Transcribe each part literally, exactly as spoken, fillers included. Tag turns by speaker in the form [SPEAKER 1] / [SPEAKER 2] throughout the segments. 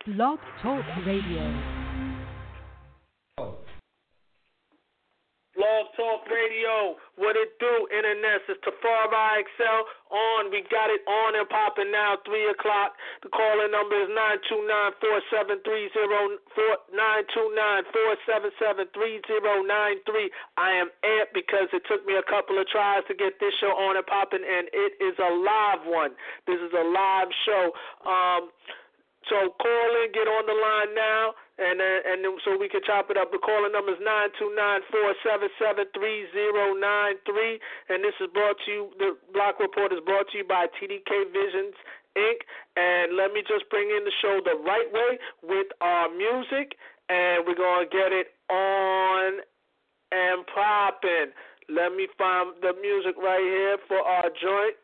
[SPEAKER 1] Blog Talk Radio.
[SPEAKER 2] Blog Talk Radio, what it do, internet, it's Tafar I X L on. We got it on and popping now, three o'clock. The calling number is nine two nine, four seven three zero four nine two nine, four seven seven, three zero nine three. I am amped because it took me a couple of tries to get this show on and popping, and it is a live one. This is a live show. Um, so call in, get on the line now. And uh, and so we can chop it up. The calling number is nine two nine, four seven seven, three zero nine three. And this is brought to you, the Block Report is brought to you by T D K Visions, Incorporated. And let me just bring in the show the right way with our music. And we're going to get it on and popping. Let me find the music right here for our joint.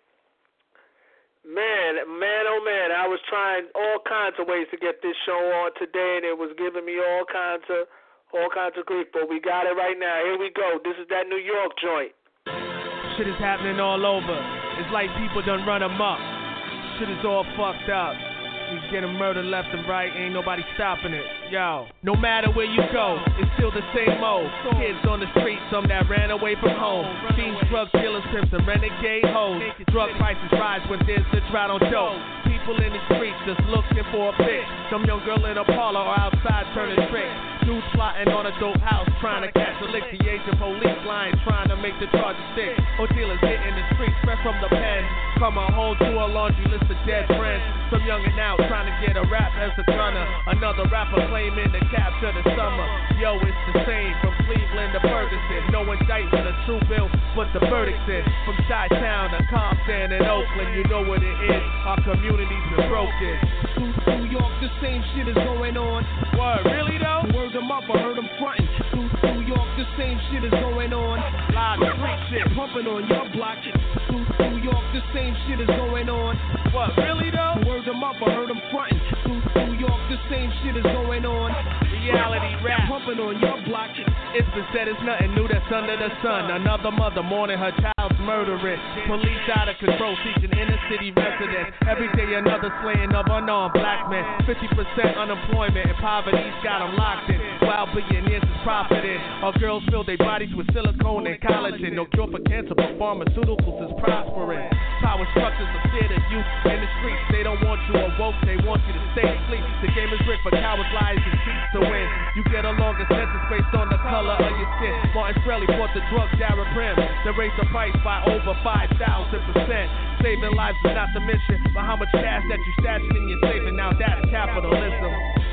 [SPEAKER 2] Man, man, oh man, I was trying all kinds of ways to get this show on today, and it was giving me all kinds of all kinds of grief, but we got it right now. Here we go. This is that New York joint.
[SPEAKER 3] Shit is happening all over. It's like people done run amok. Shit is all fucked up. He's getting murdered left and right, ain't nobody stopping it. Yo, no matter where you go, it's still the same old. Kids on the streets, some that ran away from home. Fiends, drug dealers, pimps, and renegade hoes. Drug prices rise when there's the drought on dope. People in the streets just looking for a fix. Some young girl in a parlor or outside turning tricks. Dudes plotting on a dope house, trying to catch a lick. The agent police line, trying to make the charges stick. Or dealers hitting the streets, fresh from the pen. Come on home to a laundry list of dead friends. Some youngin' out trying to get a rap as a gunner. Another rapper claiming to capture the summer. Yo, it's the same from Cleveland to Ferguson. No indictment, a true bill, but the verdict's in. From Chi-Town to Compton and Oakland, you know what it is. Our community's been broken.
[SPEAKER 4] New York, the same shit is going on.
[SPEAKER 3] Word, really though?
[SPEAKER 4] Word them up, I heard them frontin'. New York, the same shit is going on.
[SPEAKER 3] Live street shit.
[SPEAKER 4] Pumping on your block. New York, the same shit is going on.
[SPEAKER 3] What, really though?
[SPEAKER 4] Word them up, I heard them frontin'. New York, the same shit is going on.
[SPEAKER 3] Reality rap.
[SPEAKER 4] Pumping on your block.
[SPEAKER 3] It's been said it's nothing new that's under the sun. Another mother mourning her child's murdering. Police out of control, seeking inner city residents. Every day another slaying of unarmed black men. fifty percent unemployment and poverty's got them locked in. While billionaires is profiting. Our girls fill their bodies with silicone and collagen. No cure for cancer, but pharmaceuticals is prospering. Power structures are scared of you in the streets. They don't want you awoke, they want you to stay asleep. The game is rigged for cowards, liars, and cheats to win. You get a longer sentence based on the color of your skin. Martin Shkreli bought the drug Darren Prim. They raised the price by over five thousand percent. Saving lives is not the mission, but how much cash that you stashing in your saving, now that's capitalism.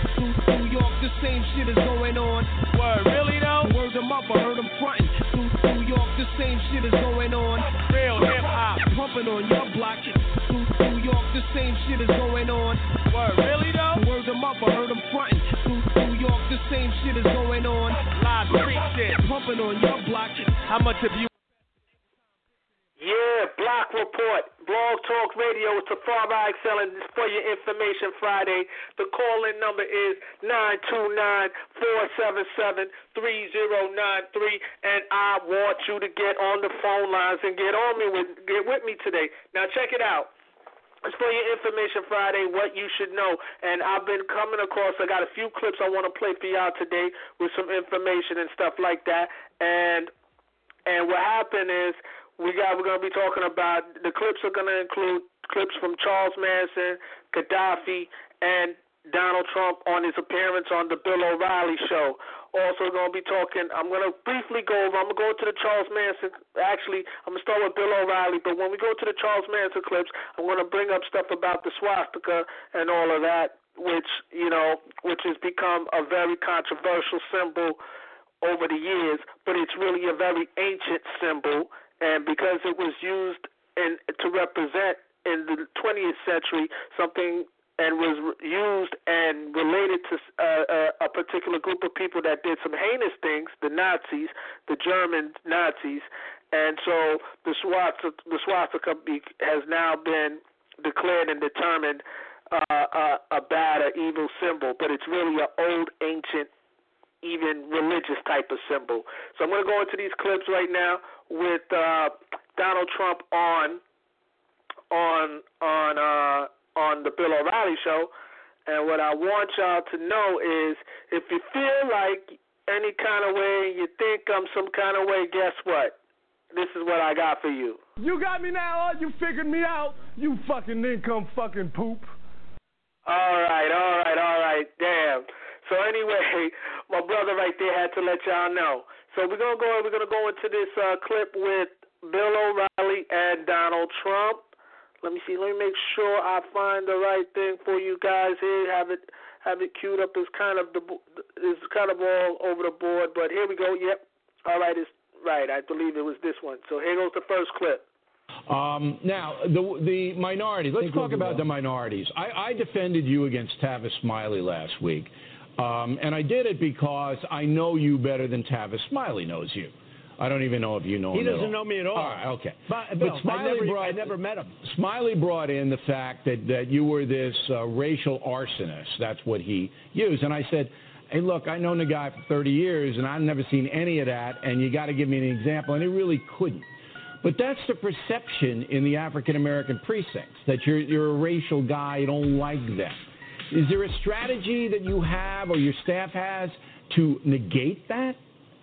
[SPEAKER 4] New York, the same shit is going on.
[SPEAKER 3] Word, really though?
[SPEAKER 4] Word them up, I heard them frontin'. New York, the same shit is going on.
[SPEAKER 3] Real hip hop.
[SPEAKER 4] Pumping on your block. New York, the same shit is going on.
[SPEAKER 3] Word, really though?
[SPEAKER 4] Word them up, I heard them frontin'. New York, the same shit is going on.
[SPEAKER 3] Live street shit.
[SPEAKER 4] Pumping on your block.
[SPEAKER 3] How much have you?
[SPEAKER 2] Yeah, Block Report, Blog Talk Radio, it's Tafar I X L, and this for your information Friday. The call-in number is nine two nine, four seven seven, three zero nine three, and I want you to get on the phone lines and get on me with get with me today. Now check it out. It's for your information Friday, what you should know. And I've been coming across, I got a few clips I want to play for y'all today with some information and stuff like that. And and what happened is we got we're gonna be talking about the clips are gonna include clips from Charles Manson, Gaddafi, and Donald Trump on his appearance on the Bill O'Reilly show. Also going to be talking, I'm going to briefly go over, I'm going to go to the Charles Manson, actually, I'm going to start with Bill O'Reilly, but when we go to the Charles Manson clips, I'm going to bring up stuff about the swastika and all of that, which, you know, which has become a very controversial symbol over the years, but it's really a very ancient symbol, and because it was used in, to represent in the twentieth century something and was used and related to uh, a particular group of people that did some heinous things, the Nazis, the German Nazis. And so the swastika, the swastika has now been declared and determined uh, a, a bad or evil symbol, but it's really an old, ancient, even religious type of symbol. So I'm going to go into these clips right now with uh, Donald Trump on on on uh, on the Bill O'Reilly show, And what I want y'all to know is, if you feel like any kind of way, you think I'm some kind of way, guess what? This is what I got for you.
[SPEAKER 1] You got me now, you figured me out, you fucking income fucking poop.
[SPEAKER 2] All right, all right, all right, damn. So anyway, my brother right there had to let y'all know. So we're gonna go. We're gonna go into this uh, clip with Bill O'Reilly and Donald Trump. Let me see. Let me make sure I find the right thing for you guys here. Have it, have it queued up. It's kind of the, it's kind of all over the board. But here we go. Yep. All right. It's right. I believe it was this one. So here goes the first clip.
[SPEAKER 5] Um, now, the the minorities. Let's talk about the minorities. I, I defended you against Tavis Smiley last week, um, and I did it because I know you better than Tavis Smiley knows you. I don't even know if you know
[SPEAKER 6] he
[SPEAKER 5] him
[SPEAKER 6] doesn't
[SPEAKER 5] at all.
[SPEAKER 6] know me at all.
[SPEAKER 5] All right, okay.
[SPEAKER 6] But,
[SPEAKER 5] but
[SPEAKER 6] Bill,
[SPEAKER 5] Smiley
[SPEAKER 6] I never,
[SPEAKER 5] brought,
[SPEAKER 6] I never met him.
[SPEAKER 5] Smiley brought in the fact that, that you were this uh, racial arsonist. That's what he used. And I said, hey, look, I've known the guy for thirty years, and I've never seen any of that, and you got to give me an example. And he really couldn't. But that's the perception in the African-American precincts, that you're, you're a racial guy, you don't like them. Is there a strategy that you have or your staff has to negate that?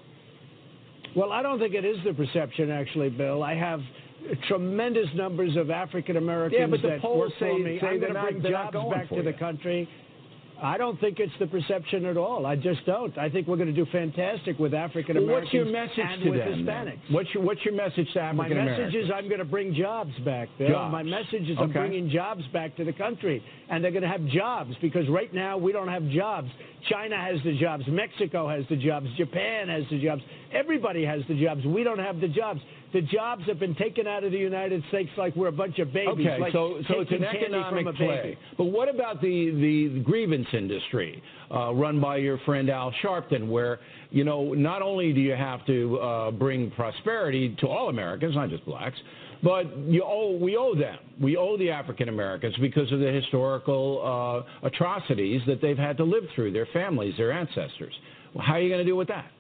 [SPEAKER 6] Well, I don't think it is the perception, actually, Bill. I have tremendous numbers of African Americans
[SPEAKER 5] yeah, but the
[SPEAKER 6] that
[SPEAKER 5] polls
[SPEAKER 6] work for
[SPEAKER 5] say,
[SPEAKER 6] me.
[SPEAKER 5] say
[SPEAKER 6] I'm going to
[SPEAKER 5] not,
[SPEAKER 6] bring jobs back to
[SPEAKER 5] you.
[SPEAKER 6] the country. I don't think it's the perception at all. I just don't. I think we're going to do fantastic with African Americans
[SPEAKER 5] well, what's your message
[SPEAKER 6] and
[SPEAKER 5] to
[SPEAKER 6] with
[SPEAKER 5] them,
[SPEAKER 6] Hispanics.
[SPEAKER 5] Then? What's your What's your message to African Americans?
[SPEAKER 6] My message is I'm going to bring jobs back, Bill.
[SPEAKER 5] Jobs.
[SPEAKER 6] My message is
[SPEAKER 5] okay.
[SPEAKER 6] I'm bringing jobs back to the country, and they're going to have jobs because right now we don't have jobs. China has the jobs. Mexico has the jobs. Japan has the jobs. Everybody has the jobs. We don't have the jobs. The jobs have been taken out of the United States like we're a bunch of babies.
[SPEAKER 5] Okay,
[SPEAKER 6] like
[SPEAKER 5] so, so it's an economic
[SPEAKER 6] from a
[SPEAKER 5] play.
[SPEAKER 6] baby.
[SPEAKER 5] But what about the, the grievance industry uh, run by your friend Al Sharpton, where, you know, not only do you have to uh, bring prosperity to all Americans, not just blacks, but you owe, we owe them. We owe the African Americans because of the historical uh, atrocities that they've had to live through, their families, their ancestors. Well, how are you going to deal with that?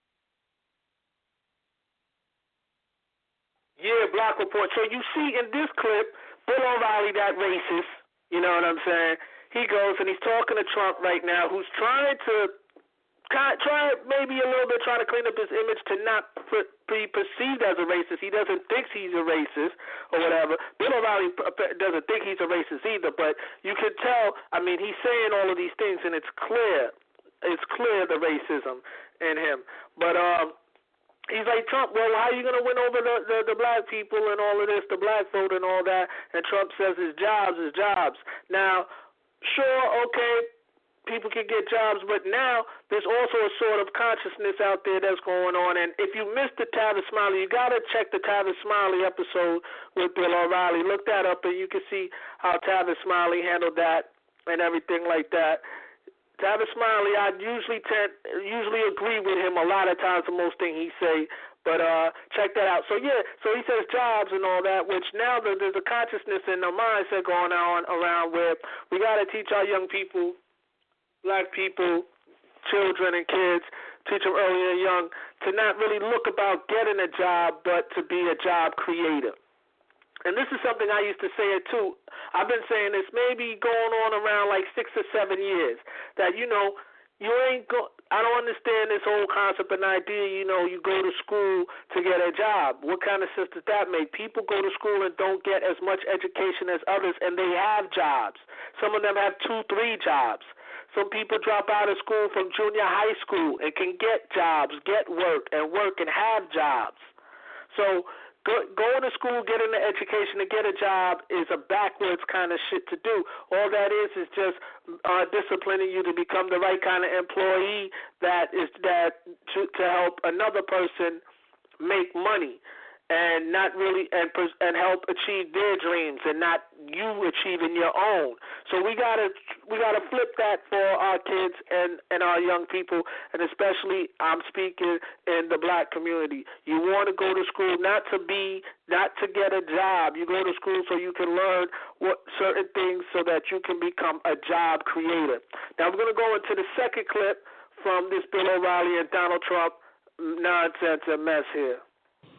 [SPEAKER 2] Yeah, Block Report. So you see in this clip, Bill O'Reilly, that racist, you know what I'm saying? He goes and he's talking to Trump right now, who's trying to, try maybe a little bit trying to clean up his image to not be perceived as a racist. He doesn't think he's a racist or whatever. Bill O'Reilly doesn't think he's a racist either, but you can tell, I mean, he's saying all of these things, and it's clear. It's clear the racism in him. But, um, he's like, Trump, well, how are you going to win over the, the, the black people and all of this, the black vote and all that? And Trump says his jobs, his jobs. Now, sure, okay, people can get jobs, but now there's also a sort of consciousness out there that's going on. And if you missed the Tavis Smiley, you got to check the Tavis Smiley episode with Bill O'Reilly. Look that up, and you can see how Tavis Smiley handled that and everything like that. Tavis Smiley, I usually tend, usually agree with him a lot of times the most thing he say, but uh, check that out. So, yeah, so he says jobs and all that, which now there's a consciousness and a mindset going on around where we got to teach our young people, black people, children and kids, teach them early and young to not really look about getting a job, but to be a job creator. And this is something I used to say it too. I've been saying this maybe going on around like six or seven years. That, you know, you ain't go. I don't understand this whole concept and idea, you know, you go to school to get a job. What kind of sense does that make? People go to school and don't get as much education as others, and they have jobs. Some of them have two, three jobs. Some people drop out of school from junior high school and can get jobs, get work, and work and have jobs. So Go, going to school, getting an education, to get a job is a backwards kind of shit to do. All that is is just uh, disciplining you to become the right kind of employee that is that to, to help another person make money and not really and and help achieve their dreams and not you achieving your own. So we gotta we gotta flip that for our kids and, and our young people, and especially I'm speaking in the black community. You want to go to school not to be not to get a job. You go to school so you can learn what certain things so that you can become a job creator. Now we're gonna go into the second clip from this Bill O'Reilly and Donald Trump nonsense and mess here.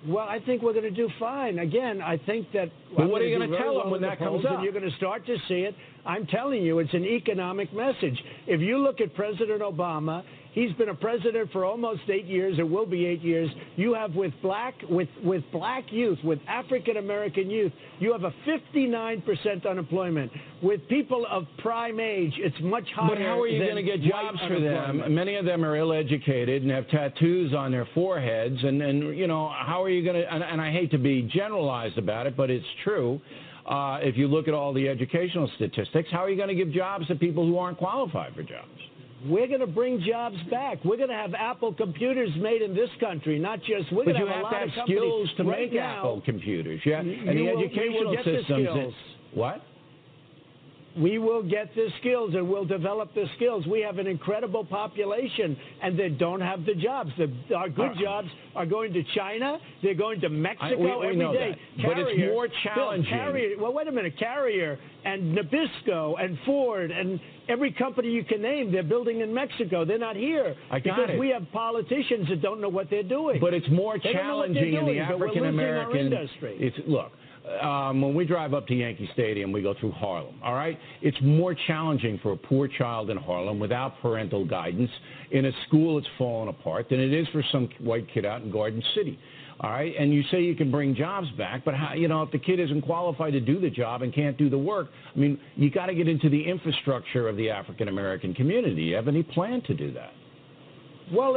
[SPEAKER 6] Well, I think we're going to do fine. Again, I think that...
[SPEAKER 5] But what are you going to tell them when that comes up?
[SPEAKER 6] You're going to start to see it. I'm telling you, it's an economic message. If you look at President Obama, he's been a president for almost eight years. It will be eight years. You have with black, with, with black youth, with African-American youth, you have a fifty-nine percent unemployment. With people of prime age, it's much higher.
[SPEAKER 5] But how are you going to get jobs for them? Many of them are ill-educated and have tattoos on their foreheads. And, and you know, how are you going to, and, and I hate to be generalized about it, but it's true. Uh, if you look at all the educational statistics, how are you going to give jobs to people who aren't qualified for jobs?
[SPEAKER 6] We're going to bring jobs back. We're going to have Apple computers made in this country, not just we're
[SPEAKER 5] but
[SPEAKER 6] going
[SPEAKER 5] you
[SPEAKER 6] to have,
[SPEAKER 5] have
[SPEAKER 6] a lot
[SPEAKER 5] to have
[SPEAKER 6] of companies
[SPEAKER 5] skills to
[SPEAKER 6] right
[SPEAKER 5] make
[SPEAKER 6] now,
[SPEAKER 5] Apple computers. Yeah, and
[SPEAKER 6] you
[SPEAKER 5] the
[SPEAKER 6] will,
[SPEAKER 5] educational systems.
[SPEAKER 6] The
[SPEAKER 5] what?
[SPEAKER 6] We will get the skills and we'll develop the skills. We have an incredible population, and they don't have the jobs. The, our good uh, jobs are going to China. They're going to Mexico
[SPEAKER 5] I, we, we
[SPEAKER 6] every
[SPEAKER 5] know
[SPEAKER 6] day.
[SPEAKER 5] That.
[SPEAKER 6] Carrier,
[SPEAKER 5] but it's more challenging.
[SPEAKER 6] Bill, Carrier, well, wait a minute. Carrier and Nabisco and Ford and every company you can name, they're building in Mexico. They're not here
[SPEAKER 5] I got
[SPEAKER 6] because
[SPEAKER 5] it.
[SPEAKER 6] we have politicians that don't know what they're doing.
[SPEAKER 5] But it's more
[SPEAKER 6] they
[SPEAKER 5] challenging in the African American
[SPEAKER 6] industry.
[SPEAKER 5] It's look. Um, when we drive up to Yankee Stadium, we go through Harlem, all right? It's more challenging for a poor child in Harlem without parental guidance in a school that's fallen apart than it is for some white kid out in Garden City, all right? And you say you can bring jobs back, but, how, you know, if the kid isn't qualified to do the job and can't do the work, I mean, you got to get into the infrastructure of the African-American community. Do you have any plan to do that?
[SPEAKER 6] Well,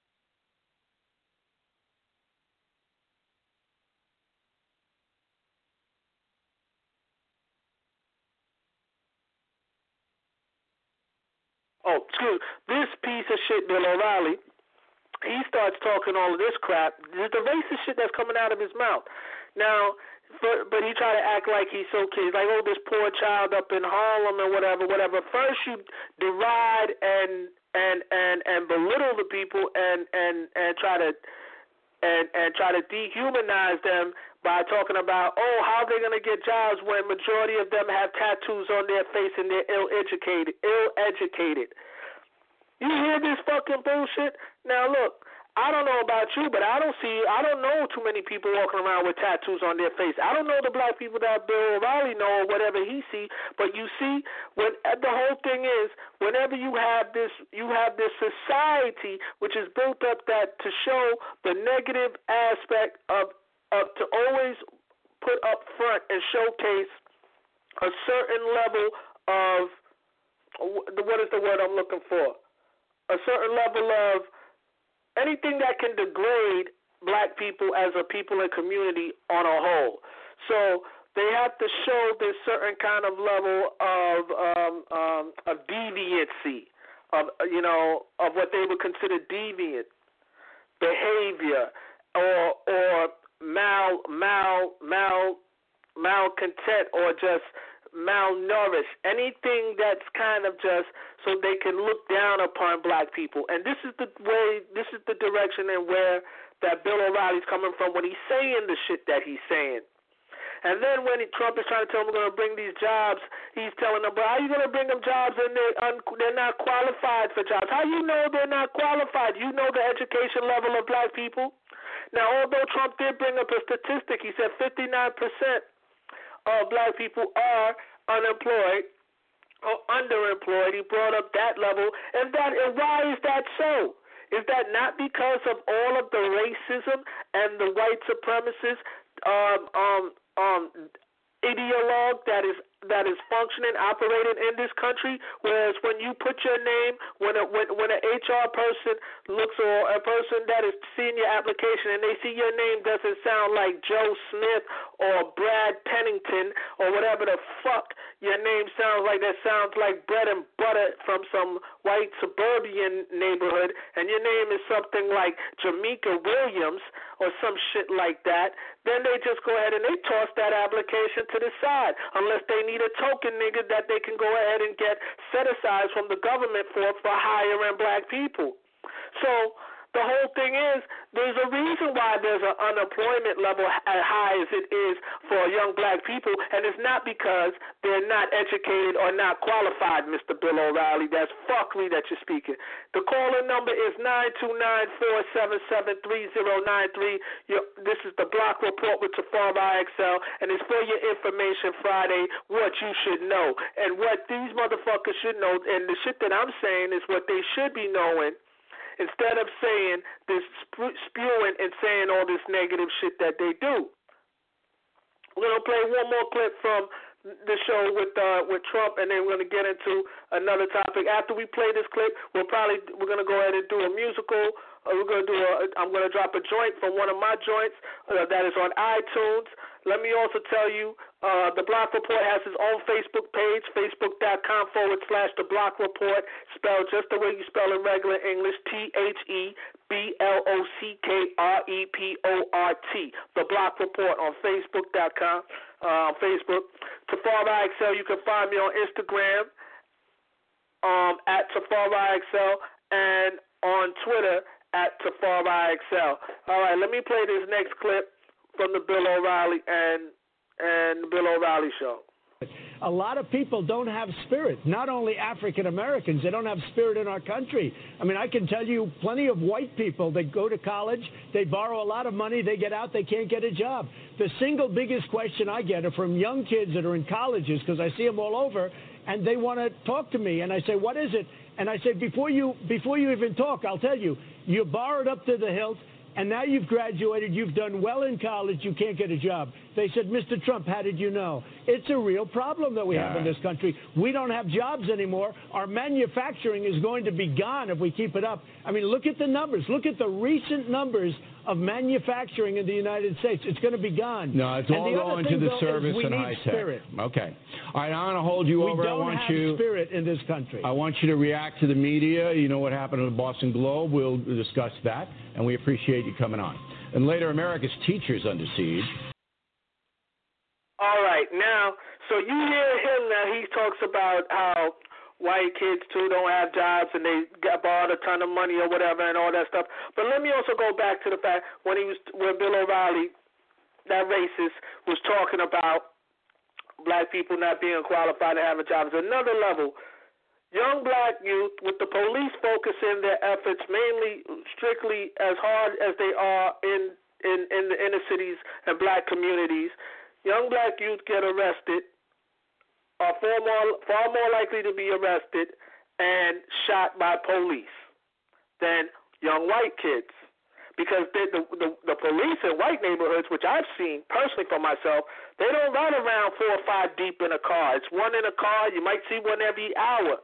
[SPEAKER 2] Oh, excuse this piece of shit, Bill O'Reilly. He starts talking all of this crap. The racist shit that's coming out of his mouth. Now, but, but he try to act like he's so kid. He's like, oh, this poor child up in Harlem or whatever, whatever. First, you deride and and and and belittle the people and and and try to and and try to dehumanize them by talking about, oh, how they're going to get jobs when majority of them have tattoos on their face and they're ill-educated. Ill-educated. You hear this fucking bullshit? Now, look, I don't know about you, but I don't see, I don't know too many people walking around with tattoos on their face. I don't know the black people that Bill O'Reilly know or whatever he see, but you see, when the whole thing is, whenever you have this, you have this society which is built up that to show the negative aspect of Uh, to always put up front and showcase a certain level of, what is the word I'm looking for? A certain level of anything that can degrade black people as a people and community on a whole. So they have to show this certain kind of level of um, um, of deviancy, of you know, of what they would consider deviant behavior, or or mal mal mal malcontent or just malnourished, anything that's kind of just so they can look down upon black people. And this is the way, this is the direction and where that Bill O'Reilly's coming from when he's saying the shit that he's saying. And then when he, Trump is trying to tell them we're going to bring these jobs, he's telling them, but how are you going to bring them jobs and they're, un, they're not qualified for jobs? How you know they're not qualified? You know the education level of black people? Now, although Trump did bring up a statistic, he said fifty-nine percent of black people are unemployed or underemployed. He brought up that level. And that, and why is that so? Is that not because of all of the racism and the white supremacist um, um, um, ideologue that is that is functioning, operating in this country? Whereas when you put your name, when a, when when an H R person looks, or a person that is seeing your application and they see your name doesn't sound like Joe Smith or Brad Pennington or whatever the fuck your name sounds like, that sounds like bread and butter from some white suburban neighborhood, and your name is something like Jamaica Williams or some shit like that, then they just go ahead and they toss that application to the side unless they need a token nigga that they can go ahead and get set aside from the government for for hiring black people. So the whole thing is there's a reason why there's an unemployment level as high as it is for young black people, and it's not because they're not educated or not qualified, Mister Bill O'Reilly. That's fuckery that you're speaking. The caller number is nine two nine, four seven seven, three zero nine three. This is the Block Report with Tafari I X L, and it's for your information Friday, what you should know. And what these motherfuckers should know, and the shit that I'm saying is what they should be knowing, instead of saying this, spewing and saying all this negative shit that they do. We're going to play one more clip from the show with uh, with Trump, and then we're going to get into another topic. After we play this clip, we'll probably, we're going to go ahead and do a musical. Uh, we're going to do a, I'm going to drop a joint from one of my joints uh, that is on iTunes. Let me also tell you, uh, the Block Report has its own Facebook page, facebook.com forward slash the Block Report, spelled just the way you spell in regular English, T H E B L O C K R E P O R T, the Block Report on facebook dot com, uh, Facebook. Tafari I X L, you can find me on Instagram um, at Tafari I X L and on Twitter at Tafari I X L. All right, let me play this next clip from the Bill O'Reilly and and the Bill O'Reilly Show.
[SPEAKER 6] A lot of people don't have spirit. Not only African Americans, they don't have spirit in our country. I mean, I can tell you plenty of white people that go to college, they borrow a lot of money, they get out, they can't get a job. The single biggest question I get are from young kids that are in colleges, because I see them all over, and they want to talk to me. And I say, what is it? And I say, before you before you even talk, I'll tell you, you borrowed up to the hilt, and now you've graduated, you've done well in college, you can't get a job. They said, Mister Trump, how did you know? It's a real problem that we yeah. have in this country. We don't have jobs anymore. Our manufacturing is going to be gone if we keep it up. I mean, look at the numbers. Look at the recent numbers of manufacturing in the United States. It's going to be gone.
[SPEAKER 5] No, it's
[SPEAKER 6] and
[SPEAKER 5] all going to the
[SPEAKER 6] though,
[SPEAKER 5] service
[SPEAKER 6] we
[SPEAKER 5] and
[SPEAKER 6] need
[SPEAKER 5] high tech.
[SPEAKER 6] Spirit.
[SPEAKER 5] Okay. All right, I'm going to hold you
[SPEAKER 6] we
[SPEAKER 5] over.
[SPEAKER 6] Don't
[SPEAKER 5] I want
[SPEAKER 6] have
[SPEAKER 5] you
[SPEAKER 6] spirit in this country.
[SPEAKER 5] I want you to react to the media. You know what happened to the Boston Globe. We'll discuss that, and we appreciate you coming on. And later, America's teachers under siege.
[SPEAKER 2] All right, now, so you hear him now. He talks about how white kids, too, don't have jobs and they got borrowed a ton of money or whatever and all that stuff. But let me also go back to the fact when he was, when Bill O'Reilly, that racist, was talking about black people not being qualified to have a job. It's another level. Young black youth, with the police focusing their efforts mainly strictly as hard as they are in, in, in the inner cities and black communities, young black youth get arrested, are far more, far more likely to be arrested and shot by police than young white kids. Because the, the, the, the police in white neighborhoods, which I've seen personally for myself, they don't run around four or five deep in a car. It's one in a car. You might see one every hour.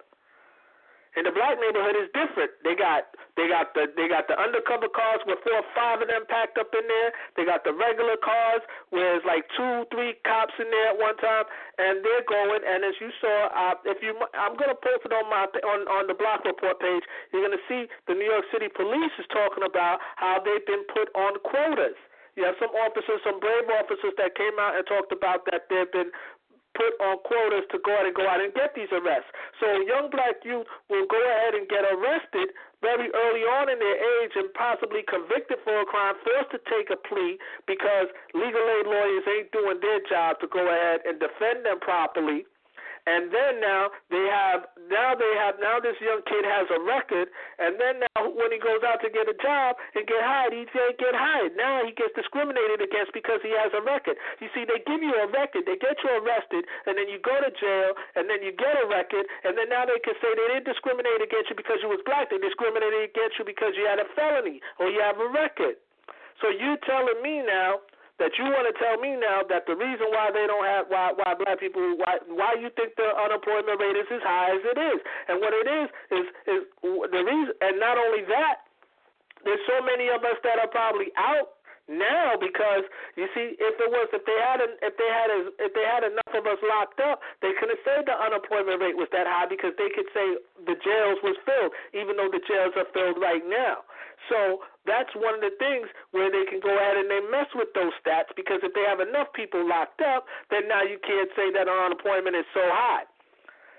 [SPEAKER 2] In the black neighborhood, it's different. They got they got the they got the undercover cars with four or five of them packed up in there. They got the regular cars where it's like two, three cops in there at one time, and they're going. And as you saw, uh, if you, I'm gonna post it on my on on the Block Report page. You're gonna see the New York City Police is talking about how they've been put on quotas. You have some officers, some brave officers that came out and talked about that they've been put on quotas to go out and go out and get these arrests. So young black youth will go ahead and get arrested very early on in their age and possibly convicted for a crime, forced to take a plea because legal aid lawyers ain't doing their job to go ahead and defend them properly. And then now they have now they have now this young kid has a record, and then now when he goes out to get a job and get hired, he can't get hired. Now he gets discriminated against because he has a record. You see, they give you a record, they get you arrested, and then you go to jail, and then you get a record, and then now they can say they didn't discriminate against you because you was black. They discriminated against you because you had a felony or you have a record. So you telling me now that you want to tell me now that the reason why they don't have, why why black people, why why you think the unemployment rate is as high as it is, and what it is is is the reason, and not only that, there's so many of us that are probably out now because you see, if it was if they had a, if they had a, if they had enough of us locked up, they couldn't say the unemployment rate was that high because they could say the jails was filled, even though the jails are filled right now. So that's one of the things where they can go ahead and they mess with those stats because if they have enough people locked up, then now you can't say that unemployment is so high.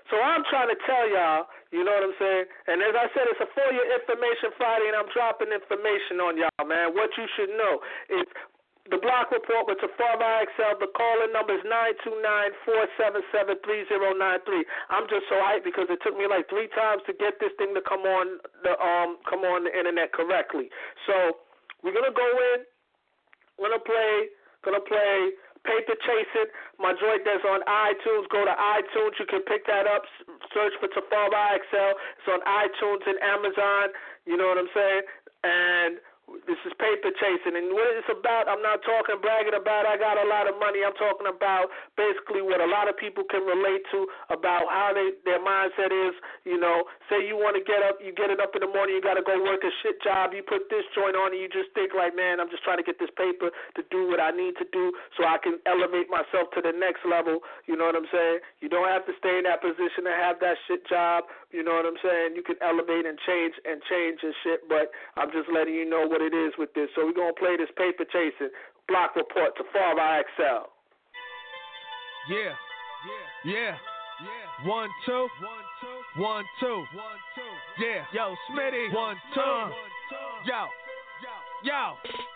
[SPEAKER 2] So I'm trying to tell y'all, you know what I'm saying? And as I said, it's a For Your Information Friday, and I'm dropping information on y'all, man. What you should know is the Block Report with Tafari X L. The calling number is nine two nine, four seven seven, three zero nine three. I'm just so hyped because it took me like three times to get this thing to come on the um come on the internet correctly. So we're gonna go in. We're gonna play. Gonna play. Paper Chasing, my joint that's on iTunes. Go to iTunes. You can pick that up. Search for Tafari X L. It's on iTunes and Amazon. You know what I'm saying? And this is Paper Chasing. And what it's about, I'm not talking bragging about I got a lot of money. I'm talking about basically what a lot of people can relate to about how they their mindset is. You know, say you want to get up, you get it up in the morning, you got to go work a shit job. You put this joint on and you just think like, man, I'm just trying to get this paper to do what I need to do so I can elevate myself to the next level. You know what I'm saying? You don't have to stay in that position and have that shit job. You know what I'm saying? You can elevate and change and change and shit, but I'm just letting you know what it is with this. So we're going to play this Paper Chasing Block Report to Tafari X L.
[SPEAKER 3] Yeah, yeah, yeah, yeah. One, two, one, two, one, two, one, two. Yeah, yo, Smitty. One, two, yo, yo,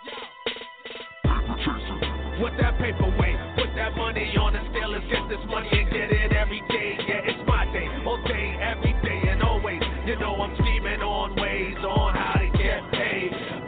[SPEAKER 3] yo. What that paper weigh? Put that money on and still is get this money and get it every day. Yeah, it's my day, all day, every day, and always. You know I'm scheming on ways on how to get paid.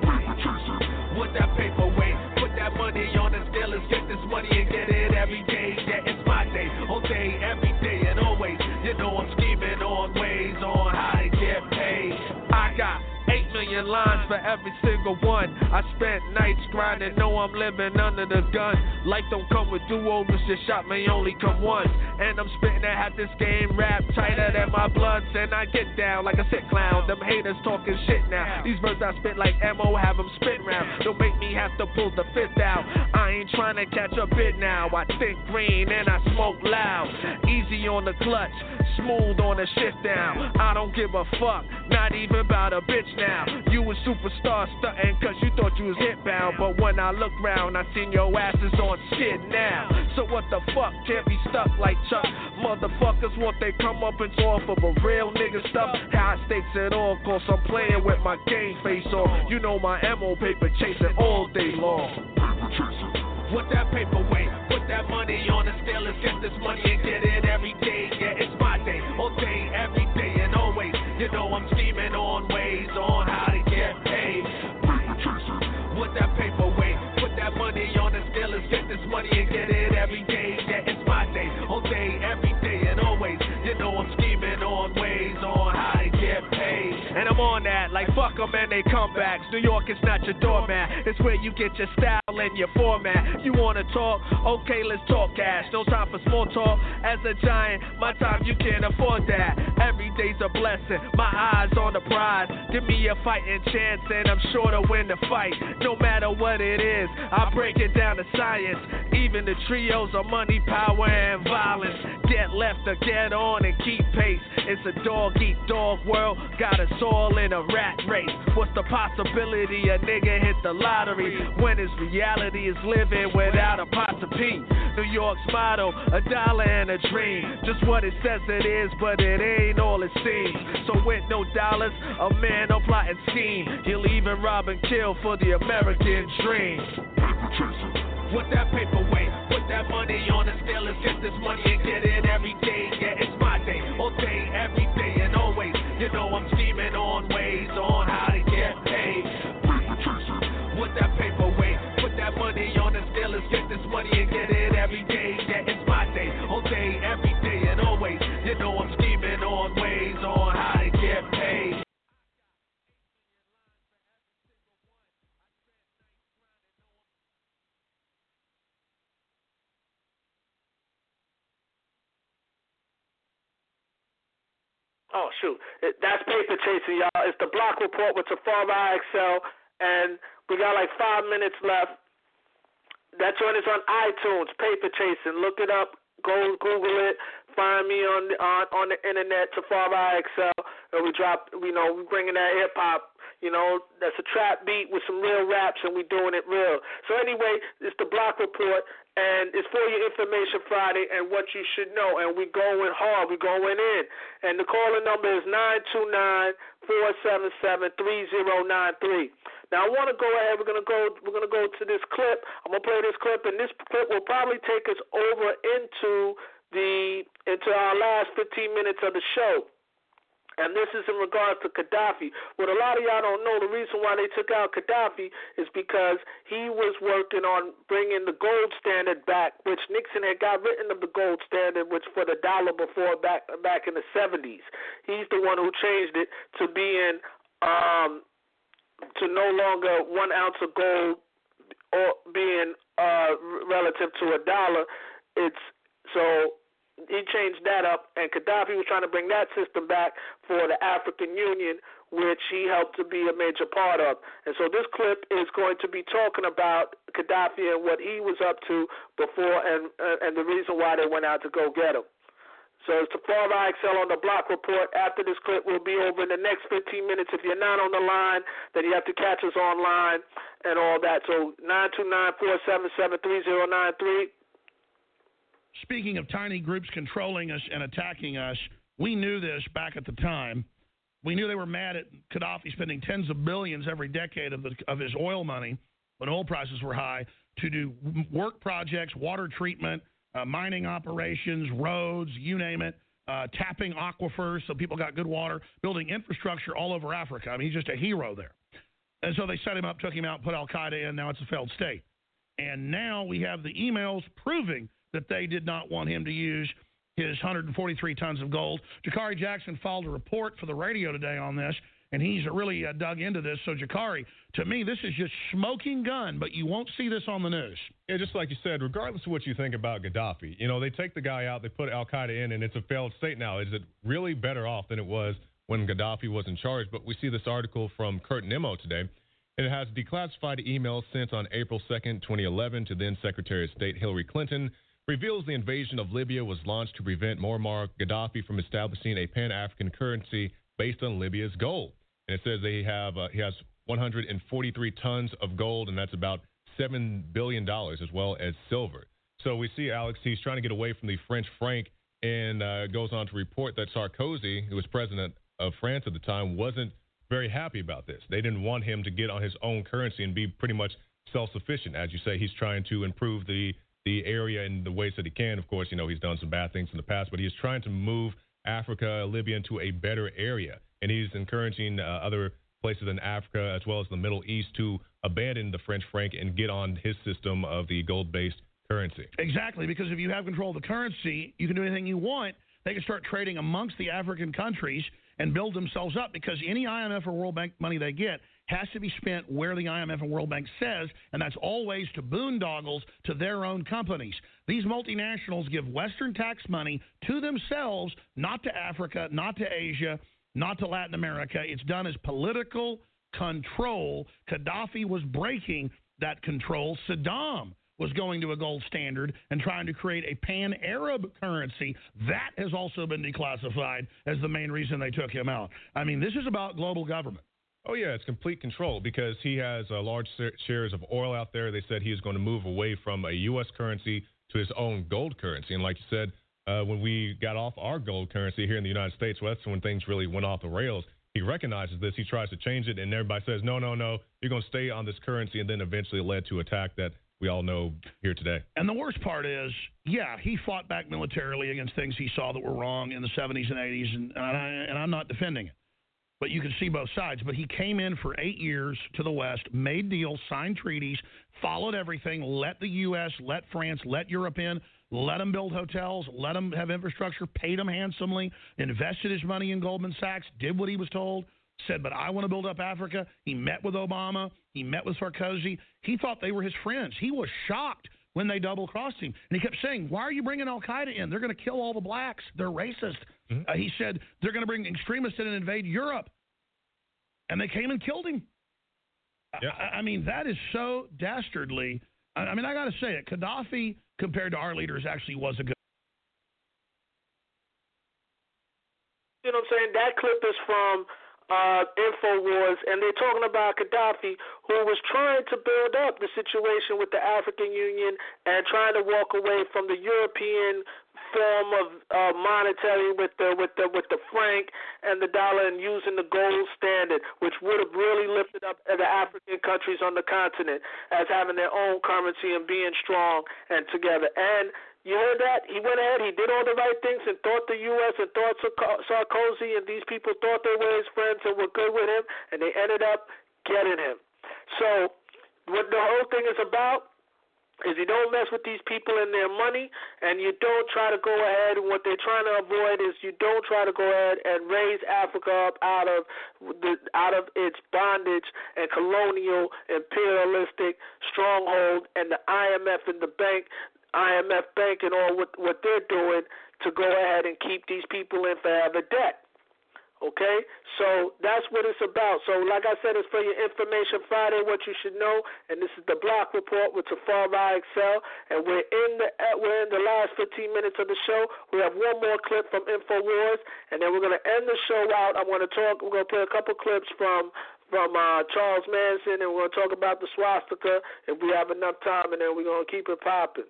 [SPEAKER 3] What that paper weigh? Put that money on and still is get this money and get it every day. Yeah, it's my day, all day, every day, and always. You know I'm scheming on ways on how to get paid. I got eight million lines for every single one. I spent nights grinding, know I'm living under the gun. Life don't come with do-overs, this shot may only come once. And I'm spitting and have this game wrapped tighter than my blunts. And I get down like a sick clown. Them haters talking shit now. These verses I spit like M O, have them spit round. Don't make me have to pull the fifth out. I ain't trying to catch a bit now. I think green and I smoke loud. Easy on the clutch, smooth on the shit down. I don't give a fuck, not even about a bitch now. You a superstar stuntin' cause you thought you was hit bound. But when I look round, I seen your asses on skid now. So what the fuck, can't be stuck like Chuck. Motherfuckers want they come up and off of a real nigga stuff. High stakes at all, cause I'm playing with my game face on. You know my M O, paper chasing all day long. What that paper weigh? Put that money on and still is get this money and get it every day. Yeah, it's my day, all day, every day, and always. You know I'm scheming on ways on how to get paid. What that paper weigh? Put that money on and still is get this money and get it every day. Yeah, it's my day, all day, every day, and always. You know I'm scheming on ways on how to get paid. And I'm on that, like fuck them and they comebacks. New York is not your doormat. It's where you get your style and your format. You wanna talk? Okay, let's talk cash. No time for small talk. As a giant, my time you can't afford that. Every day's a blessing. My eyes on the prize. Give me a fighting chance and I'm sure to win the fight. No matter what it is, I break it down to science. Even the trios of money, power, and violence. Get left or get on and keep pace. It's a dog-eat-dog world. Got us all in a rat race. What's the possibility a nigga hit the lottery when his reality is living without a pot to pee? New York's motto, a dollar and a dream. Just what it says it is, but it ain't all it seems. So with no dollars, a man don't plot and scheme. He'll even rob and kill for the American dream. What that paper weigh? Put that money on and still is get this money and get it every day. Yeah, it's my day, all day, every day, and always. You know I'm scheming on ways on how to get paid. What that paper weigh? Put that money on and still is get this money and get it every day. Yeah, it's my day, all day, every day, and always. You know I'm scheming on ways on how to get paid.
[SPEAKER 2] Oh, shoot. It, that's Paper Chasing, y'all. It's the Block Report with Tafari X L, and we got like five minutes left. That joint is on iTunes, Paper Chasing. Look it up. Go Google it. Find me on the, on, on the internet, Tafari X L. And we drop, you know, we bringing that hip-hop, You know, that's a trap beat with some real raps, and we doing it real. So anyway, it's the Block Report, and it's for your information Friday and what you should know. And we going hard, we going in. And the calling number is nine two nine, four seven seven, three zero nine three. Now I want to go ahead. We're gonna go. We're gonna go to this clip. I'm gonna play this clip, and this clip will probably take us over into the into our last fifteen minutes of the show. And this is in regards to Gaddafi. What a lot of y'all don't know, the reason why they took out Gaddafi is because he was working on bringing the gold standard back, which Nixon had got rid of the gold standard, which for the dollar before back back in the seventies. He's the one who changed it to being um, to no longer one ounce of gold or being uh, relative to a dollar. It's so. He changed that up, and Gaddafi was trying to bring that system back for the African Union, which he helped to be a major part of. And so this clip is going to be talking about Gaddafi and what he was up to before and uh, and the reason why they went out to go get him. So it's the Far I X L on the Block Report. After this clip, we'll be over in the next fifteen minutes. If you're not on the line, then you have to catch us online and all that. So nine two nine, four seven seven, three zero nine three.
[SPEAKER 7] Speaking of tiny groups controlling us and attacking us, we knew this back at the time. We knew they were mad at Gaddafi spending tens of billions every decade of, the, of his oil money when oil prices were high to do work projects, water treatment, uh, mining operations, roads, you name it, uh, tapping aquifers so people got good water, building infrastructure all over Africa. I mean, he's just a hero there. And so they set him up, took him out, put al-Qaeda in. Now it's a failed state. And now we have the emails proving that they did not want him to use his one hundred forty-three tons of gold. Jakari Jackson filed a report for the radio today on this, and he's really uh, dug into this. So, Jakari, to me, this is just smoking gun, but you won't see this on the news.
[SPEAKER 8] Yeah, just like you said, regardless of what you think about Gaddafi, you know, they take the guy out, they put al-Qaeda in, and it's a failed state now. Is it really better off than it was when Gaddafi was in charge? But we see this article from Kurt Nimmo today, and it has declassified emails sent on April second, twenty eleven to then Secretary of State Hillary Clinton, reveals the invasion of Libya was launched to prevent Muammar Gaddafi from establishing a pan-African currency based on Libya's gold. And it says they have uh, he has one hundred forty-three tons of gold, and that's about seven billion dollars, as well as silver. So we see, Alex, he's trying to get away from the French franc, and uh, goes on to report that Sarkozy, who was president of France at the time, wasn't very happy about this. They didn't want him to get on his own currency and be pretty much self-sufficient. As you say, he's trying to improve the the area in the ways that he can. Of course, you know, he's done some bad things in the past, but he's trying to move Africa, Libya into a better area. And he's encouraging uh, other places in Africa as well as the Middle East to abandon the French franc and get on his system of the gold-based currency.
[SPEAKER 7] Exactly, because if you have control of the currency, you can do anything you want. They can start trading amongst the African countries and build themselves up, because any I M F or World Bank money they get has to be spent where the I M F and World Bank says, and that's always to boondoggles to their own companies. These multinationals give Western tax money to themselves, not to Africa, not to Asia, not to Latin America. It's done as political control. Gaddafi was breaking that control. Saddam was going to a gold standard and trying to create a pan-Arab currency. That has also been declassified as the main reason they took him out. I mean, this is about global government.
[SPEAKER 8] Oh, yeah, it's complete control, because he has uh, large shares of oil out there. They said he is going to move away from a U S currency to his own gold currency. And like you said, uh, when we got off our gold currency here in the United States, well, that's when things really went off the rails. He recognizes this. He tries to change it, and everybody says, no, no, no, you're going to stay on this currency, and then eventually it led to attack that we all know here today.
[SPEAKER 7] And the worst part is, yeah, he fought back militarily against things he saw that were wrong in the seventies and eighties, and, and, I, and I'm not defending it. But you can see both sides. But he came in for eight years to the West, made deals, signed treaties, followed everything, let the U S, let France, let Europe in, let them build hotels, let them have infrastructure, paid them handsomely, invested his money in Goldman Sachs, did what he was told, said, but I want to build up Africa. He met with Obama. He met with Sarkozy. He thought they were his friends. He was shocked when they double-crossed him. And he kept saying, why are you bringing al-Qaeda in? They're going to kill all the blacks. They're racist. Mm-hmm. Uh, he said, they're going to bring extremists in and invade Europe. And they came and killed him. Yep. I, I mean, that is so dastardly. I, I mean, I got to say it. Gaddafi, compared to our leaders, actually was a good.
[SPEAKER 2] You know what I'm saying? That clip is from uh, InfoWars, and they're talking about Gaddafi, who was trying to build up the situation with the African Union and trying to walk away from the European form of uh, monetary with the with the with the franc and the dollar, and using the gold standard, which would have really lifted up the African countries on the continent as having their own currency and being strong and together. And you heard that? He went ahead, he did all the right things and thought the U S and thought Sarkozy and these people thought they were his friends and were good with him, and they ended up getting him. So what the whole thing is about is you don't mess with these people and their money, and you don't try to go ahead, and what they're trying to avoid is you don't try to go ahead and raise Africa up out of the out of its bondage and colonial imperialistic stronghold, and the I M F and the bank I M F Bank and all what, what they're doing to go ahead and keep these people in forever debt. Okay? So that's what it's about. So like I said, it's for your Information Friday, what you should know, and this is the Block Report with Tafari Excel, and we're in the we're in the last fifteen minutes of the show. We have one more clip from InfoWars, and then we're going to end the show out. I'm going to talk, we're going to play a couple clips from from uh, Charles Manson, and we're going to talk about the swastika if we have enough time, and then we're going to keep it popping.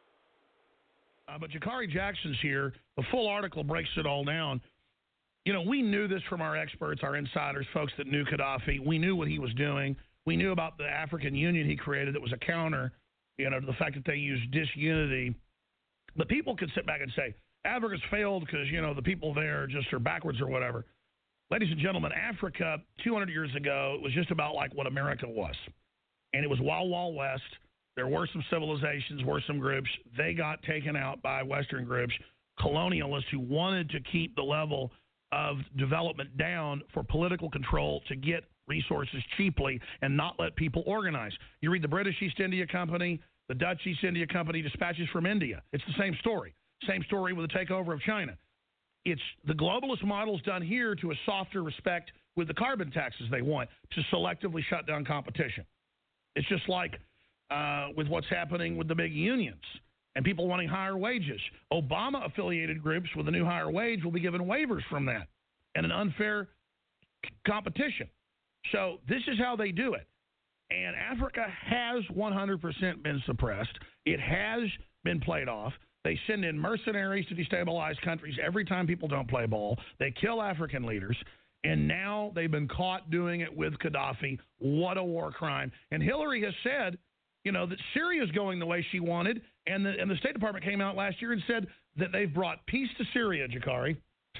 [SPEAKER 7] Uh, but Jakari Jackson's here. The full article breaks it all down. You know, we knew this from our experts, our insiders, folks that knew Gaddafi. We knew what he was doing. We knew about the African Union he created that was a counter, you know, to the fact that they used disunity. But people could sit back and say, Africa's failed because, you know, the people there just are backwards or whatever. Ladies and gentlemen, Africa two hundred years ago was just about like what America was. And it was Wild Wild West. There were some civilizations, were some groups. They got taken out by Western groups, colonialists who wanted to keep the level of development down for political control to get resources cheaply and not let people organize. You read the British East India Company, the Dutch East India Company dispatches from India. It's the same story. Same story with the takeover of China. It's the globalist models done here to a softer respect with the carbon taxes they want to selectively shut down competition. It's just like uh, with what's happening with the big unions and people wanting higher wages. Obama-affiliated groups with a new higher wage will be given waivers from that and an unfair c- competition. So this is how they do it. And Africa has one hundred percent been suppressed. It has been played off. They send in mercenaries to destabilize countries every time people don't play ball. They kill African leaders. And now they've been caught doing it with Gaddafi. What a war crime. And Hillary has said, you know, that Syria is going the way she wanted. And the, and the State Department came out last year and said that they've brought peace to Syria, Jakari.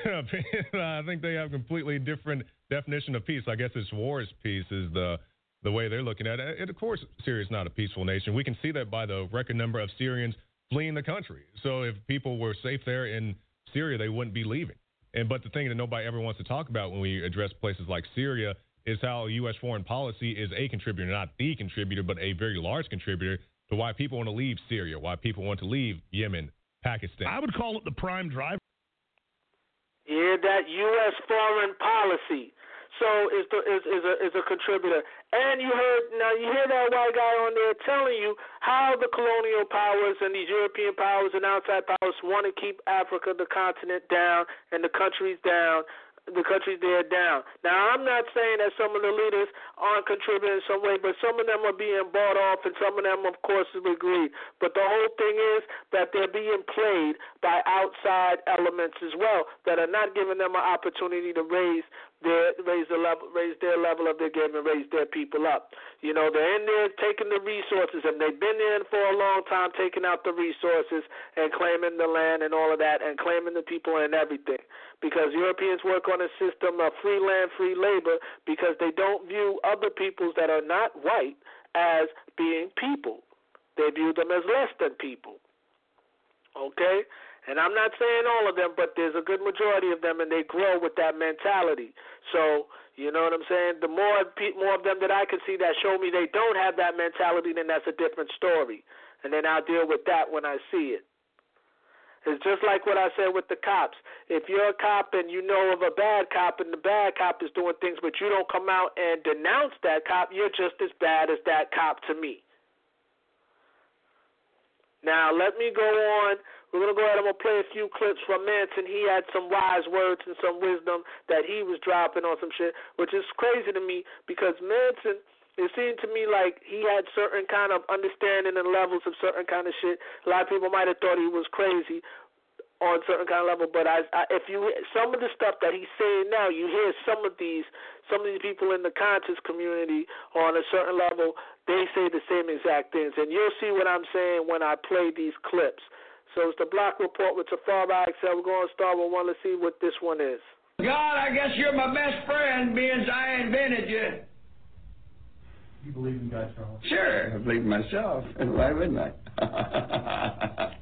[SPEAKER 8] I think they have a completely different definition of peace. I guess it's war is peace is the the way they're looking at it. And of course, Syria is not a peaceful nation. We can see that by the record number of Syrians fleeing the country. So if people were safe there in Syria, they wouldn't be leaving. And but the thing that nobody ever wants to talk about when we address places like Syria is how U S foreign policy is a contributor, not the contributor, but a very large contributor to why people want to leave Syria, why people want to leave Yemen, Pakistan.
[SPEAKER 7] I would call it the prime driver.
[SPEAKER 2] Yeah, that U S foreign policy. So is the is is a is a contributor. And you heard now you hear that white guy on there telling you how the colonial powers and these European powers and outside powers want to keep Africa, the continent, down and the countries down. The countries there down. Now, I'm not saying that some of the leaders aren't contributing in some way, but some of them are being bought off, and some of them, of course, have agreed. But the whole thing is that they're being played by outside elements as well that are not giving them an opportunity to raise their raise the level, raise their level of their game and raise their people up. You know, they're in there taking the resources, and they've been in for a long time, taking out the resources and claiming the land and all of that, and claiming the people and everything. Because Europeans work on a system of free land, free labor, because they don't view other peoples that are not white as being people. They view them as less than people. Okay? And I'm not saying all of them, but there's a good majority of them, and they grow with that mentality. So, you know what I'm saying? The more more of them that I can see that show me they don't have that mentality, then that's a different story. And then I'll deal with that when I see it. It's just like what I said with the cops. If you're a cop and you know of a bad cop and the bad cop is doing things, but you don't come out and denounce that cop, you're just as bad as that cop to me. Now, let me go on. We're going to go ahead. I'm going to play a few clips from Manson. He had some wise words and some wisdom that he was dropping on some shit, which is crazy to me because Manson, it seemed to me like he had certain kind of understanding and levels of certain kind of shit. A lot of people might have thought he was crazy on a certain kind of level, but I, I, if you some of the stuff that he's saying now, you hear some of these some of these people in the conscious community on a certain level, they say the same exact things, and you'll see what I'm saying when I play these clips. So it's the Block Report with Tafari I X L. We're going to start with one. Let's see what this one is.
[SPEAKER 9] God, I guess you're my best friend, being I invented you.
[SPEAKER 10] You believe in God, Charles?
[SPEAKER 9] Sure, I believe in myself. Why wouldn't I?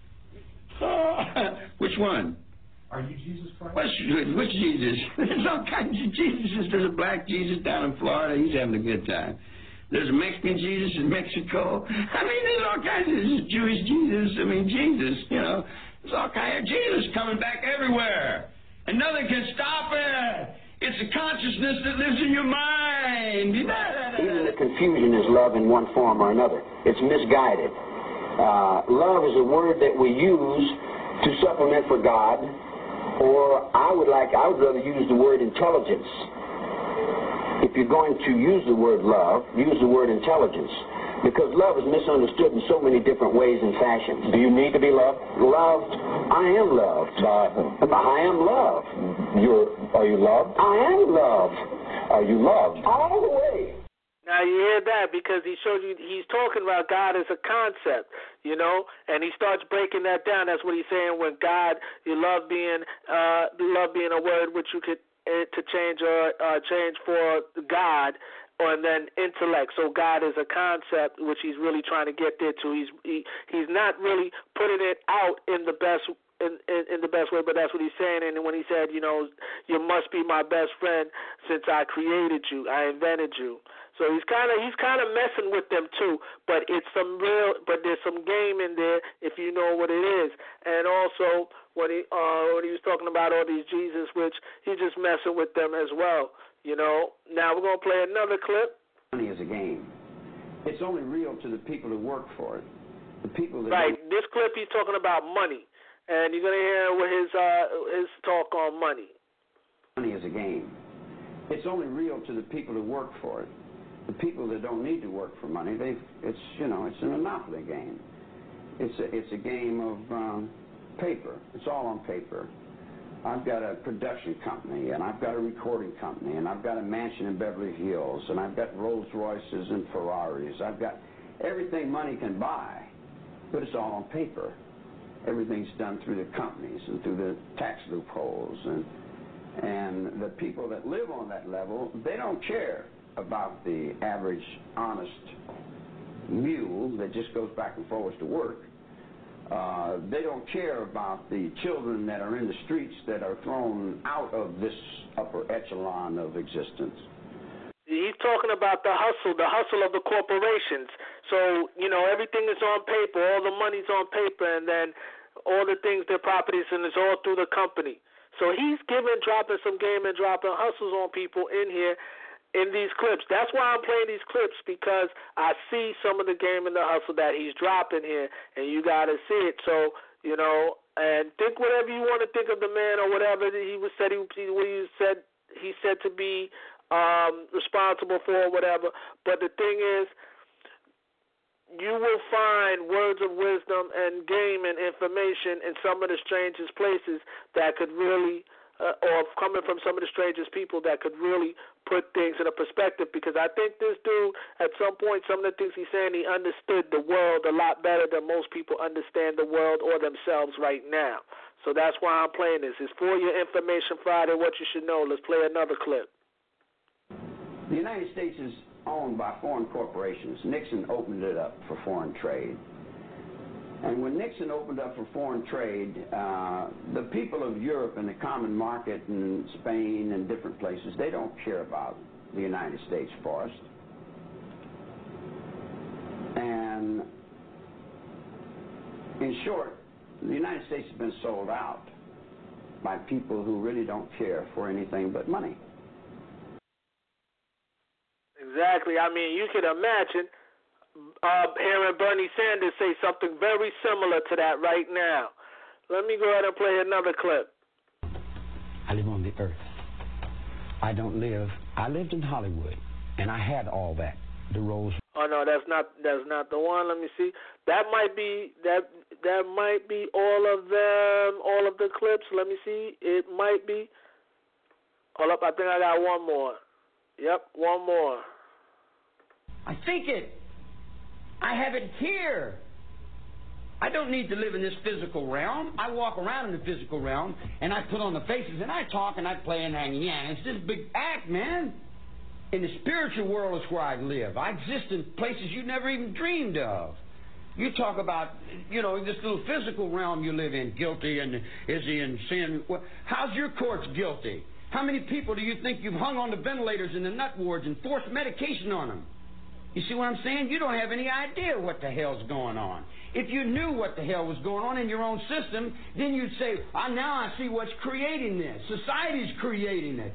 [SPEAKER 9] Which one?
[SPEAKER 10] Are you Jesus Christ?
[SPEAKER 9] Which, which Jesus? There's all kinds of Jesuses. There's a black Jesus down in Florida. He's having a good time. There's a Mexican Jesus in Mexico. I mean, there's all kinds of there's Jewish Jesus. I mean, Jesus, you know. There's all kinds of Jesus coming back everywhere. And nothing can stop it. It's a consciousness that lives in your mind.
[SPEAKER 11] Even the confusion is love in one form or another. It's misguided. Uh, love is a word that we use to supplement for God, or I would like, I would rather use the word intelligence. If you're going to use the word love, use the word intelligence, because love is misunderstood in so many different ways and fashions.
[SPEAKER 12] Do you need to be loved?
[SPEAKER 11] Loved. I am loved.
[SPEAKER 12] Uh,
[SPEAKER 11] I am loved.
[SPEAKER 12] You're, are you loved?
[SPEAKER 11] I am loved.
[SPEAKER 12] Are you loved?
[SPEAKER 11] All the way.
[SPEAKER 2] Now you hear that because he showed you he's talking about God as a concept, you know, and he starts breaking that down. That's what he's saying when God, you love being, uh, love being a word which you could uh, to change or uh, change for God, or and then intellect. So God is a concept which he's really trying to get there to. He's he, he's not really putting it out in the best. In, in, in the best way, but that's what he's saying. And when he said, you know, you must be my best friend since I created you, I invented you. So he's kind of he's kind of messing with them too. But it's some real, but there's some game in there if you know what it is. And also when he uh, when he was talking about all these Jesus, which he's just messing with them as well. You know. Now we're gonna play another clip.
[SPEAKER 13] Money is a game. It's only real to the people who work for it. The people that
[SPEAKER 2] right. This clip he's talking about money. And you're going to hear what his uh, his talk on money.
[SPEAKER 13] Money is a game. It's only real to the people who work for it. The people that don't need to work for money, they it's you know it's a monopoly game. It's a it's a game of um, paper. It's all on paper. I've got a production company, and I've got a recording company, and I've got a mansion in Beverly Hills, and I've got Rolls Royces and Ferraris. I've got everything money can buy, but it's all on paper. Everything's done through the companies and through the tax loopholes, and and the people that live on that level, they don't care about the average honest mule that just goes back and forwards to work. Uh, they don't care about the children that are in the streets that are thrown out of this upper echelon of existence.
[SPEAKER 2] He's talking about the hustle, the hustle of the corporations. So, you know, everything is on paper, all the money's on paper, and then all the things, their properties, and it's all through the company. So he's giving, dropping some game and dropping hustles on people in here in these clips. That's why I'm playing these clips, because I see some of the game and the hustle that he's dropping here, and you got to see it. So, you know, and think whatever you want to think of the man or whatever he was said he, what he said he said to be Um, responsible for, whatever. But the thing is, you will find words of wisdom and game and information in some of the strangest places that could really, uh, or coming from some of the strangest people that could really put things in a perspective. Because I think this dude, at some point, some of the things he's saying, he understood the world a lot better than most people understand the world or themselves right now. So that's why I'm playing this. It's for your information Friday, what you should know. Let's play another clip.
[SPEAKER 13] The United States is owned by foreign corporations. Nixon opened it up for foreign trade. And when Nixon opened up for foreign trade, uh, the people of Europe and the common market in Spain and different places, they don't care about the United States forest. And in short, the United States has been sold out by people who really don't care for anything but money.
[SPEAKER 2] Exactly. I mean, you can imagine uh, hearing Bernie Sanders say something very similar to that right now. Let me go ahead and play another clip.
[SPEAKER 13] I live on the earth. I don't live. I lived in Hollywood, and I had all that. The Rolls.
[SPEAKER 2] Oh no, that's not that's not the one. Let me see. That might be that that might be all of them, all of the clips. Let me see. It might be. Hold up, I think I got one more. Yep, one more.
[SPEAKER 13] I think it. I have it here. I don't need to live in this physical realm. I walk around in the physical realm, and I put on the faces, and I talk, and I play, and hang. Yeah, it's this big act, man. In the spiritual world is where I live. I exist in places you never even dreamed of. You talk about, you know, this little physical realm you live in, guilty, and is he in sin? Well, how's your courts guilty? How many people do you think you've hung on the ventilators in the nut wards and forced medication on them? You see what I'm saying? You don't have any idea what the hell's going on. If you knew what the hell was going on in your own system, then you'd say, oh, now I see what's creating this. Society's creating it.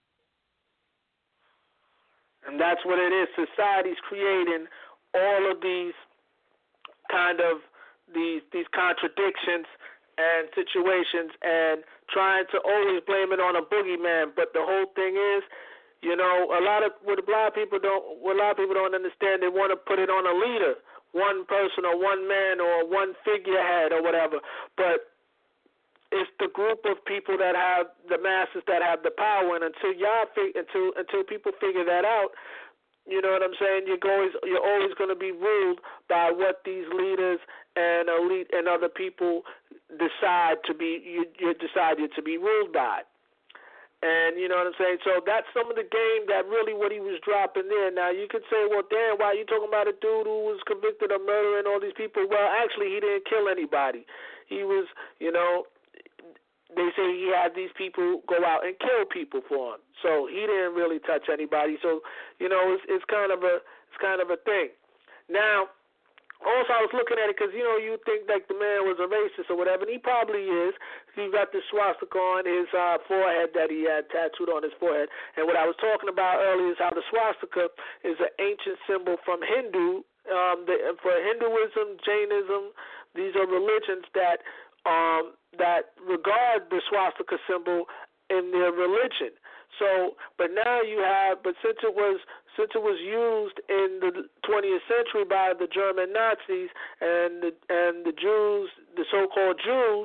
[SPEAKER 2] And that's what it is. Society's creating all of these kind of these these contradictions and situations and trying to always blame it on a boogeyman. But the whole thing is, you know, a lot of what a lot of people don't what a lot of people don't understand, they want to put it on a leader, one person or one man or one figurehead or whatever. But it's the group of people that have the masses that have the power, and until y'all fig- until until people figure that out, you know what I'm saying? You're always you're always going to be ruled by what these leaders and elite and other people decide to be. You, you decided to be ruled by, and you know what I'm saying. So that's some of the game that really what he was dropping there. Now you could say, well, damn, why are you talking about a dude who was convicted of murdering all these people? Well, actually, he didn't kill anybody. He was, you know. They say he had these people go out and kill people for him, so he didn't really touch anybody. So, you know, it's, it's kind of a it's kind of a thing. Now, also I was looking at it because you know you think like the man was a racist or whatever, and he probably is. He got this swastika on his uh, forehead that he had tattooed on his forehead. And what I was talking about earlier is how the swastika is an ancient symbol from Hindu. Um, the, for Hinduism, Jainism, these are religions that. Um, that regard the swastika symbol in their religion. So, but now you have, but since it was since it was used in the twentieth century by the German Nazis and the, and the Jews, the so-called Jews,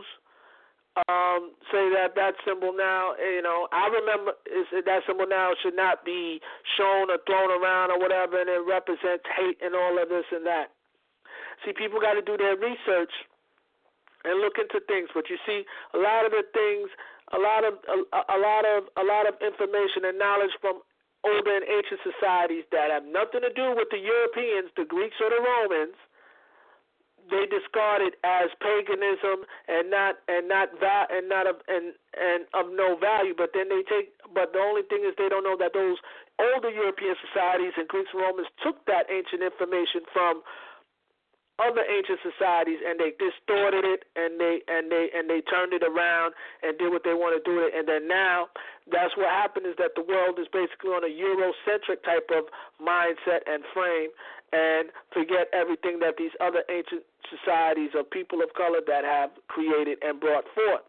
[SPEAKER 2] um, say that that symbol now, you know, I remember is that symbol now should not be shown or thrown around or whatever, and it represents hate and all of this and that. See, people got to do their research and look into things, but you see, a lot of the things, a lot of a, a lot of a lot of information and knowledge from older and ancient societies that have nothing to do with the Europeans, the Greeks or the Romans, they discard it as paganism and not and not va- and not of and and of no value. But then they take, but the only thing is they don't know that those older European societies and Greeks and Romans took that ancient information from other ancient societies, and they distorted it, and they and they and they turned it around and did what they want to do it. And then now, that's what happened is that the world is basically on a Eurocentric type of mindset and frame, and forget everything that these other ancient societies of people of color that have created and brought forth.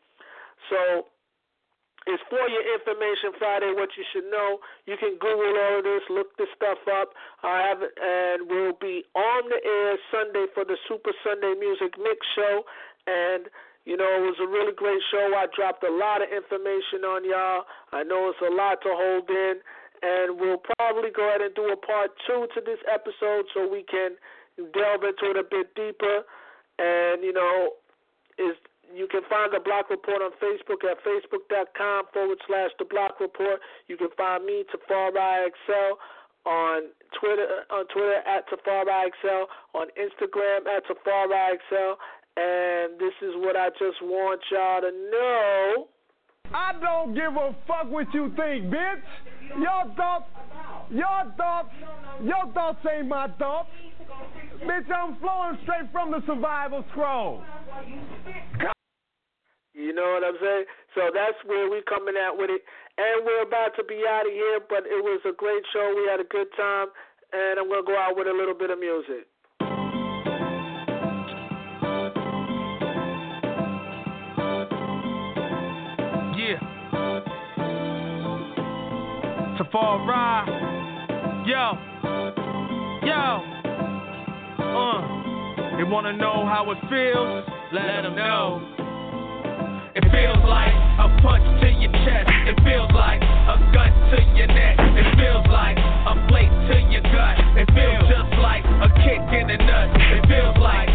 [SPEAKER 2] So. It's for your information Friday, what you should know. You can Google all of this, look this stuff up. I have it, and we'll be on the air Sunday for the Super Sunday Music Mix Show. And, you know, it was a really great show. I dropped a lot of information on y'all. I know it's a lot to hold in. And we'll probably go ahead and do a part two to this episode so we can delve into it a bit deeper. And, you know, is you can find the Block Report on Facebook at facebook.com forward slash the Block Report. You can find me, TafariXL, on Twitter, on Twitter at TafariXL, on Instagram at TafariXL. And this is what I just want y'all to know.
[SPEAKER 1] I don't give a fuck what you think, bitch. Your thoughts, your thoughts, your thoughts ain't my thoughts. Bitch, I'm flowing straight from the survival scroll.
[SPEAKER 2] You know what I'm saying? So that's where we're coming at with it. And we're about to be out of here, but it was a great show. We had a good time. and I'm going to go out with a little bit of music.
[SPEAKER 3] Yeah. Tafari. Yo. Yo. Uh. They want to know how it feels? Let them know. It feels like a punch to your chest. It feels like a gun to your neck. It feels like a plate to your gut. It feels just like a kick in the nuts. It feels like